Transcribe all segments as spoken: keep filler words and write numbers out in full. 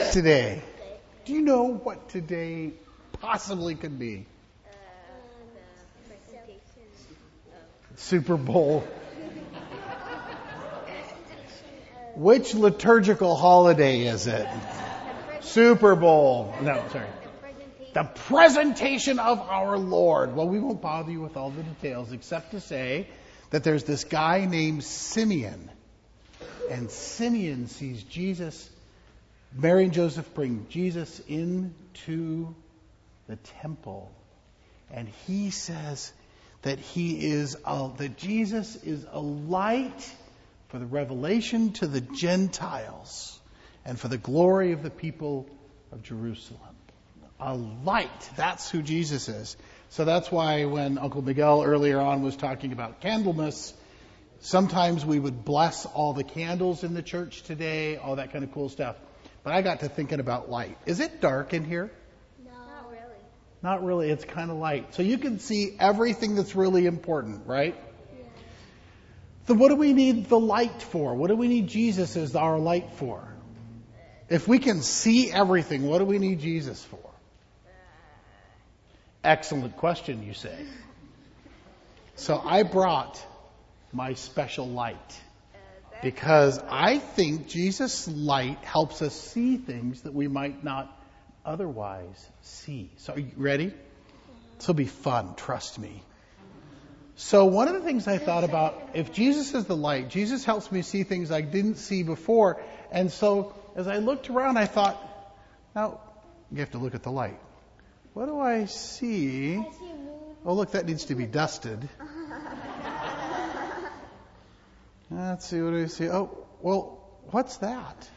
today? Do you know what today possibly could be? Super Bowl. Which liturgical holiday is it? Super Bowl. No, sorry. The presentation of our Lord. Well, we won't bother you with all the details except to say that there's this guy named Simeon. And Simeon sees Jesus, Mary and Joseph bring Jesus into the temple. And he says that he is a, that Jesus is a light for the revelation to the Gentiles and for the glory of the people of Jerusalem. A light. That's who Jesus is. So that's why when Uncle Miguel earlier on was talking about Candlemas, sometimes we would bless all the candles in the church today, all that kind of cool stuff. But I got to thinking about light. Is it dark in here? No. Not really. Not really. It's kind of light. So you can see everything that's really important, right? Yeah. So what do we need the light for? What do we need Jesus as our light for? If we can see everything, what do we need Jesus for? Excellent question, you say. So I brought my special light because I think Jesus' light helps us see things that we might not otherwise see. So are you ready? This will be fun, trust me. So one of the things I thought about, if Jesus is the light, Jesus helps me see things I didn't see before. And so as I looked around, I thought, now you have to look at the light. What do I see? I see a moon. Oh, look, that needs to be dusted. Let's see, what do I see? Oh, well, what's that?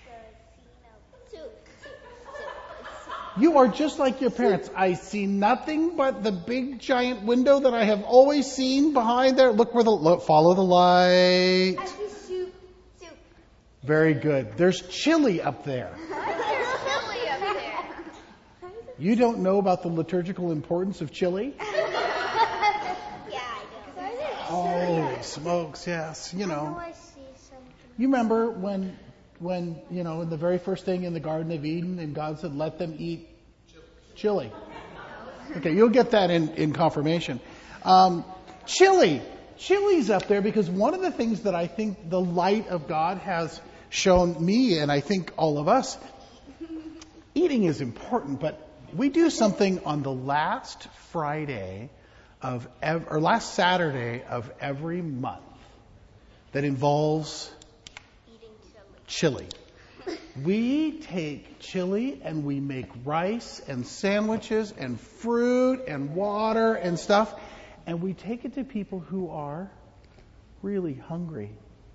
You are just like your parents. I see nothing but the big giant window that I have always seen behind there. Look where the, look, follow the light. I see soup. Soup. Very good. There's chili up there. There's chili up there. You don't know about the liturgical importance of chili? Yeah, I do. Holy smokes, yes. You I know know. I see something. You remember when, when, you know, in the very first thing in the Garden of Eden, and God said, let them eat chili. Okay, you'll get that in, in confirmation. Um, chili. Chili's up there because one of the things that I think the light of God has shown me, and I think all of us, eating is important, but we do something on the last Friday of, ev- or last Saturday of every month that involves Eating chili. chili. We take chili and we make rice and sandwiches and fruit and water and stuff, and we take it to people who are really hungry.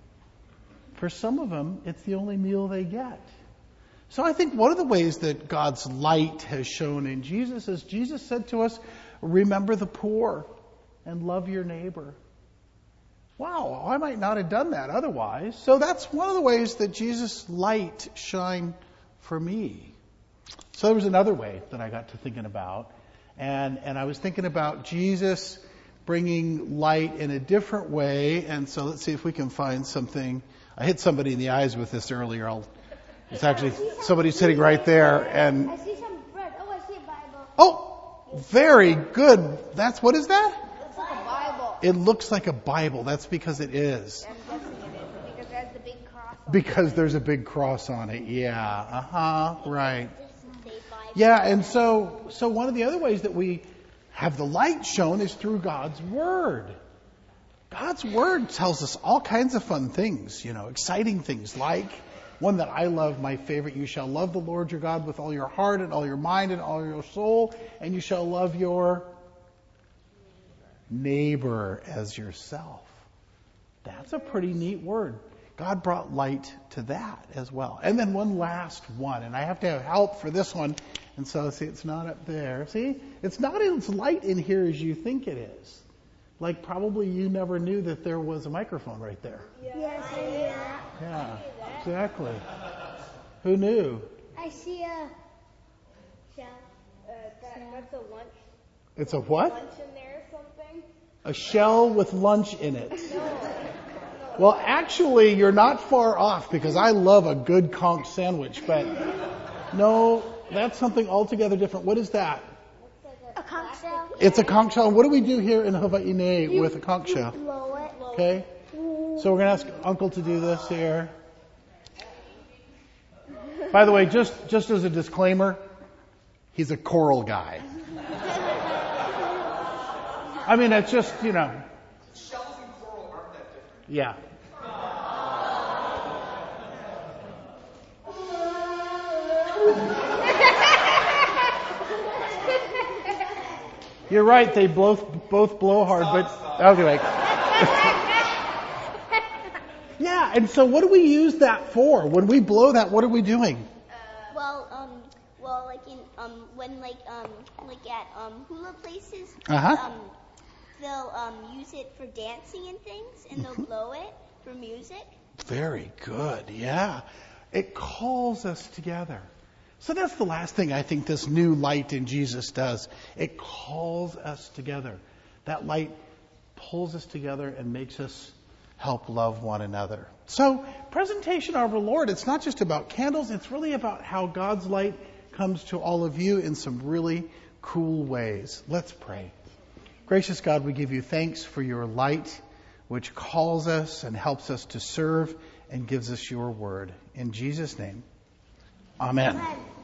For some of them, it's the only meal they get. So I think one of the ways that God's light has shown in Jesus is Jesus said to us, remember the poor and love your neighbor. Wow, I might not have done that otherwise. So that's one of the ways that Jesus' light shined for me. So there was another way that I got to thinking about. And, and I was thinking about Jesus bringing light in a different way. And so let's see if we can find something. I hit somebody in the eyes with this earlier. I'll It's actually somebody sitting right there, and I see some bread. Oh, I see a Bible. oh, very good. That's what is that? Looks like a Bible. It looks like a Bible. That's because it is. I'm guessing it is because there's the big cross. On Because there's a big cross on it. Yeah. Uh huh. Right. it. Yeah. And so, so one of the other ways that we have the light shown is through God's Word. God's Word tells us all kinds of fun things, you know, exciting things like. One that I love, my favorite, you shall love the Lord your God with all your heart and all your mind and all your soul, and you shall love your neighbor as yourself. That's a pretty neat word. God brought light to that as well. And then one last one, and I have to have help for this one. And so, see, it's not up there. See, it's not as light in here as you think it is. Like probably you never knew that there was a microphone right there. Yes, I see that. Yeah, exactly. Who knew? I see a shell. Uh, that, that's a lunch, It's a what? lunch in there or something. A shell with lunch in it. Well, actually, you're not far off because I love a good conch sandwich, but No, that's something altogether different. What is that? A conch shell. It's a conch shell. What do we do here in Hawaii with a conch shell? Blow it. Okay. So we're going to ask Uncle to do this here. By the way, just, just as a disclaimer, he's a choral guy. I mean, it's just, you know. Shells and coral aren't that different. Yeah. You're right, they both both blow hard, but okay. Yeah, and so what do we use that for? When we blow that, what are we doing? Well, um, well, like in um, when like um, like at um, hula places, Uh-huh. um, they'll um use it for dancing and things, and they'll blow it for music. Very good, yeah. It calls us together. So that's the last thing I think this new light in Jesus does. It calls us together. That light pulls us together and makes us help love one another. So, presentation of our Lord, it's not just about candles, it's really about how God's light comes to all of you in some really cool ways. Let's pray. Gracious God, we give you thanks for your light, which calls us and helps us to serve and gives us your word. In Jesus' name, amen. Amen.